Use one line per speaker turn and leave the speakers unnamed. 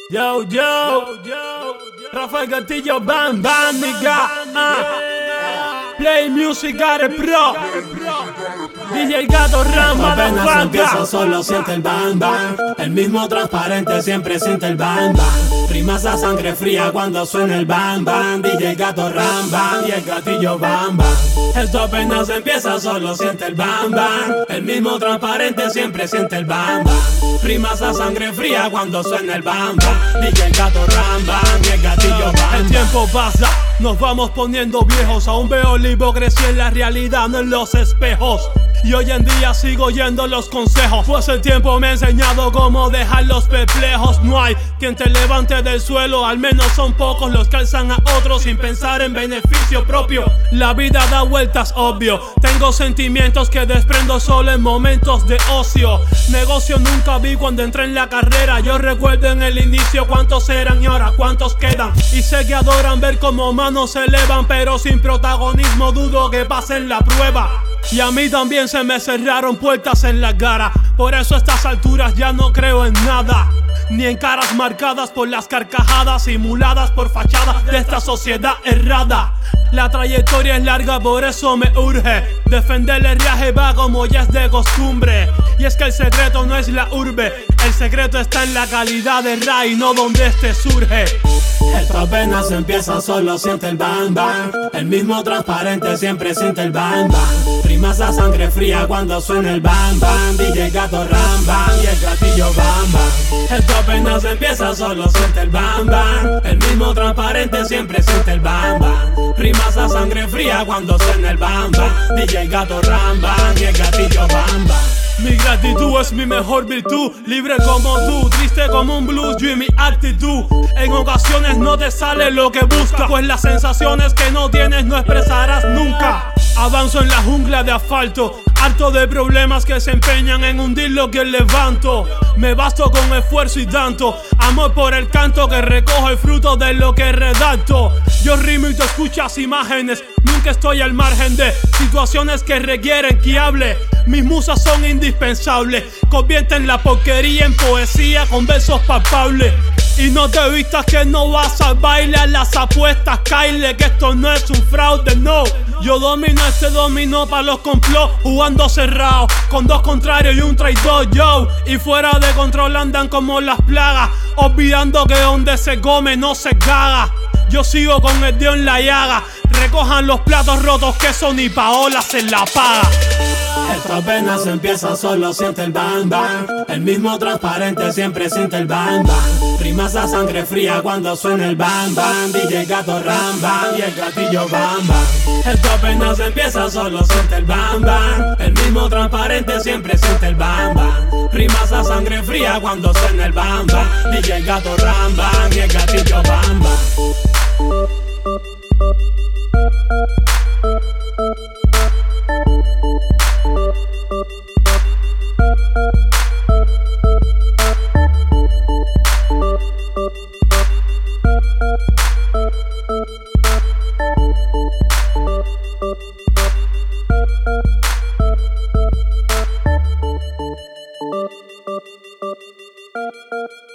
Yo, Rafael Castillo, bam, bam, nigga. Play music, got it, bro. DJ Gato Rama,
apenas empieza, solo siente el bam bam. El mismo transparente siempre siente el bam bam. Rimas a sangre fría cuando suena el bam bam. DJ Gato Ramba y el gatillo bam bam. Esto apenas empieza, solo siente el bam bam. El mismo transparente siempre siente el bam bam. Rimas a sangre fría cuando suena el bam bam. DJ Gato Ramba y el gatillo bam bam.
El tiempo pasa, nos vamos poniendo viejos. Aún veo la hipocresía en la realidad, no en los espejos. Y hoy en día sigo oyendo los consejos, pues el tiempo me ha enseñado cómo dejar los perplejos. No hay quien te levante del suelo, al menos son pocos los que alzan a otros sin pensar en beneficio propio. La vida da vueltas, obvio. Tengo sentimientos que desprendo solo en momentos de ocio. Negocio nunca vi cuando entré en la carrera. Yo recuerdo en el inicio cuántos eran y ahora cuántos quedan. Y sé que adoran ver cómo manos se elevan, pero sin protagonismo dudo que pasen la prueba. Y a mí también se me cerraron puertas en la cara. Por eso a estas alturas ya no creo en nada, ni en caras marcadas por las carcajadas simuladas por fachadas de esta sociedad errada. La trayectoria es larga, por eso me urge defender el herriaje va como ya es de costumbre. Y es que el secreto no es la urbe, el secreto está en la calidad del ray, no donde este surge.
Esto apenas empieza, solo siente el bam bam. El mismo transparente siempre siente el bam bam. Rimas a sangre fría cuando suena el bam bam. DJ Gato Ramba y el gatillo bam bam. Esto apenas empieza, solo siente el bam bam. El mismo transparente siempre siente el bam bam. Rimas a sangre fría cuando suena el bam bam. DJ Gato Ramba y el gatillo bam bam.
Mi gratitud es mi mejor virtud, libre como tú, triste como un blues, yo y mi actitud. En ocasiones no te sale lo que buscas, pues las sensaciones que no tienes no expresarás nunca. Avanzo en la jungla de asfalto, harto de problemas que se empeñan en hundir lo que levanto. Me basto con esfuerzo y tanto amor por el canto que recojo el fruto de lo que redacto. Yo rimo y tú escuchas imágenes, nunca estoy al margen de situaciones que requieren que hable. Mis musas son indispensables, convierten la porquería en poesía con versos palpables. Y no te vistas que no vas al baile, a las apuestas, Kyle, que esto no es un fraude, no. Yo domino este dominó para los complots, jugando cerrado, con dos contrarios y un traidor, yo. Y fuera de control andan como las plagas, olvidando que donde se come no se caga. Yo sigo con el dedo en la llaga, recojan los platos rotos que eso ni Paola se la paga.
Esto apenas empieza, solo siente el bam bam. El mismo transparente siempre siente el bam bam. Rimas a sangre fría cuando suena el bam bam. DJ Gato Ramba y el gatillo bam bam. Esto apenas empieza, solo siente el bam bam. El mismo transparente siempre siente el bam bam. Rimas a sangre fría cuando suena el bam bam. DJ Gato Ramba y el gatillo bam bam.
Thank you.